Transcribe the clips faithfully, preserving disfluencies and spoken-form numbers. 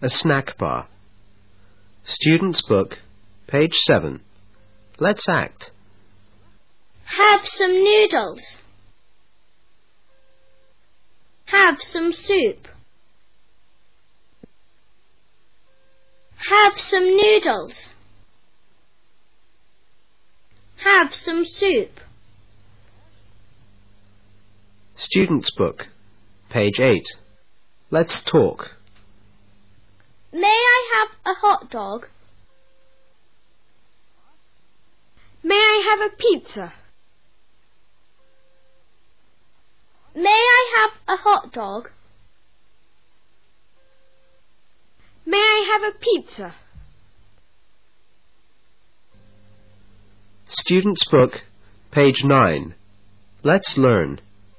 a snack bar. Student's book, page seven. Let's act. Have some noodles. Have some soup. Have some noodles. Have some soup. Student's book, page eight. Let's talk. May I have a hot dog? May I have a pizza? May I have a hot dog? May I have a pizza? Student's book, page nine. Let's learn.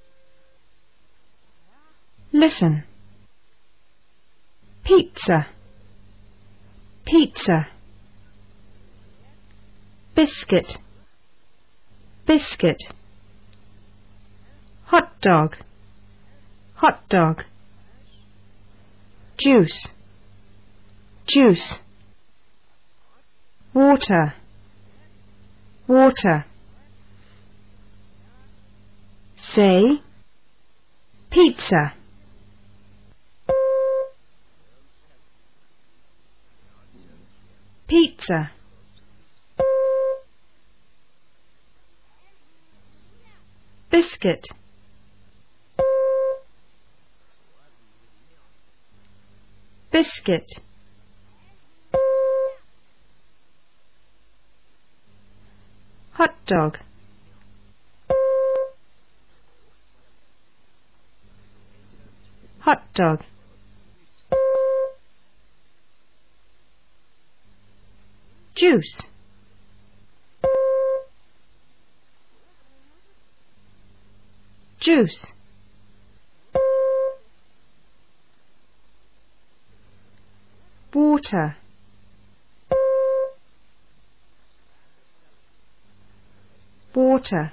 Listen. Pizza. Pizza. Biscuit. Biscuit. Hot dog. Hot dog. Juice. Juice. Water. Water. Say pizza. Pizza. Biscuit. Biscuit. Hot dog. Hot dog. Juice. Juice. Water. Water.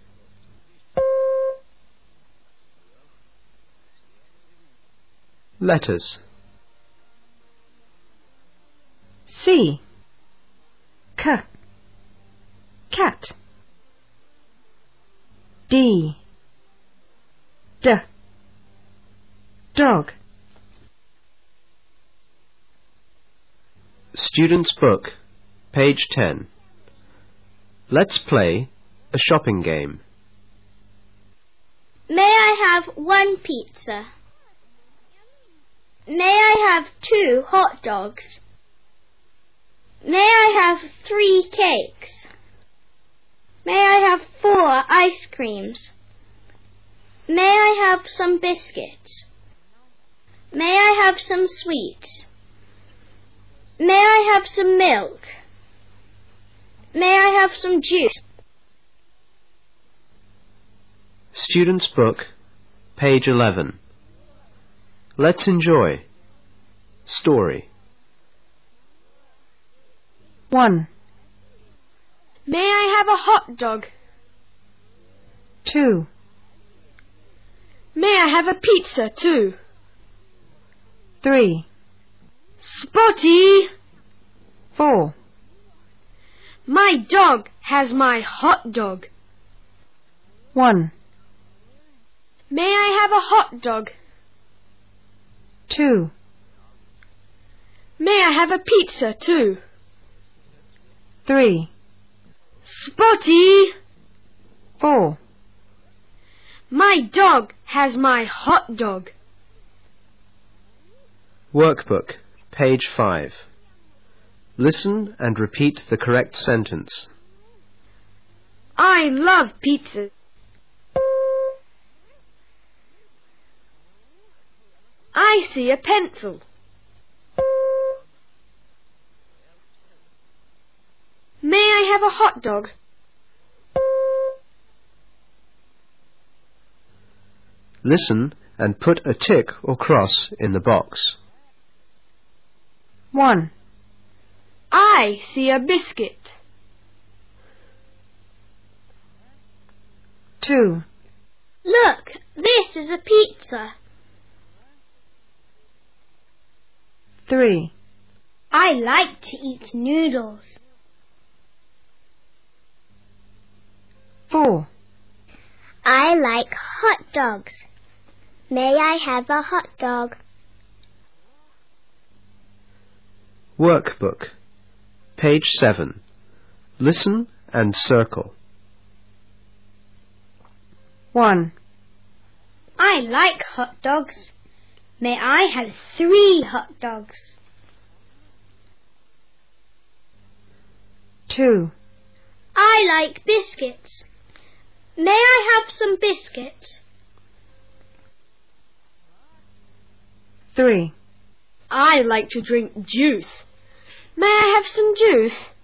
Letters. C. C. Cat. D. D. Dog. Student's book, page ten. Let's play a shopping game. May I have one pizza? May I have two hot dogs? May I have three cakes? May I have four ice creams? May I have some biscuits? May I have some sweets? May I have some milk? May I have some juice? Student's book, page eleven. Let's enjoy. Story. One. May I have a hot dog? Two. May I have a pizza too? Three. Spotty! Four. My dog has my hot dog. One. May I have a hot dog? Two. May I have a pizza too? Three. Spotty! Four. My dog has my hot dog. Workbook, page five. Listen and repeat the correct sentence. I love pizza. I see a pencil. May I have a hot dog? Listen and put a tick or cross in the box. One. I see a biscuit. Two. Look, this is a pizza. Three. I like to eat noodles. Four. I like hot dogs. May I have a hot dog? Workbook. Page seven. Listen and circle. One. I like hot dogs. May I have three hot dogs? Two. I like biscuits. May I have some biscuits? Three. I like to drink juice. May I have some juice?